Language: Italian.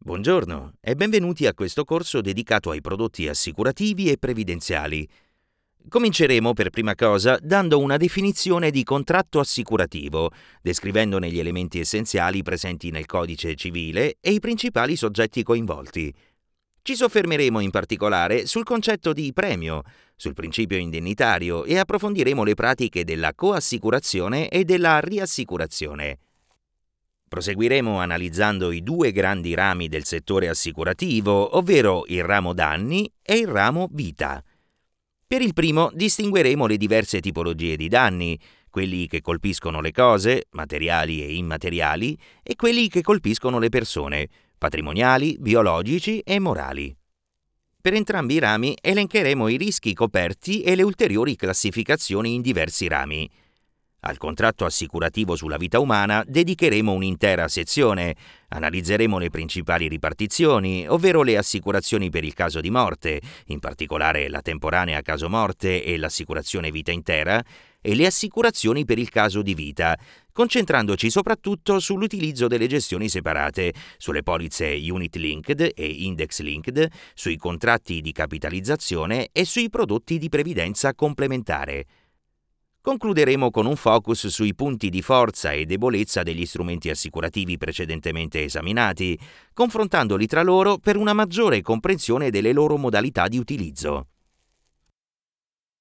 Buongiorno e benvenuti a questo corso dedicato ai prodotti assicurativi e previdenziali. Cominceremo per prima cosa dando una definizione di contratto assicurativo, descrivendone gli elementi essenziali presenti nel codice civile e i principali soggetti coinvolti. Ci soffermeremo in particolare sul concetto di premio, sul principio indennitario e approfondiremo le pratiche della coassicurazione e della riassicurazione. Proseguiremo analizzando i due grandi rami del settore assicurativo, ovvero il ramo danni e il ramo vita. Per il primo distingueremo le diverse tipologie di danni, quelli che colpiscono le cose, materiali e immateriali, e quelli che colpiscono le persone, patrimoniali, biologici e morali. Per entrambi i rami elencheremo i rischi coperti e le ulteriori classificazioni in diversi rami. Al contratto assicurativo sulla vita umana dedicheremo un'intera sezione. Analizzeremo le principali ripartizioni, ovvero le assicurazioni per il caso di morte, in particolare la temporanea caso morte e l'assicurazione vita intera, e le assicurazioni per il caso di vita, concentrandoci soprattutto sull'utilizzo delle gestioni separate, sulle polizze unit linked e index linked, sui contratti di capitalizzazione e sui prodotti di previdenza complementare. Concluderemo con un focus sui punti di forza e debolezza degli strumenti assicurativi precedentemente esaminati, confrontandoli tra loro per una maggiore comprensione delle loro modalità di utilizzo.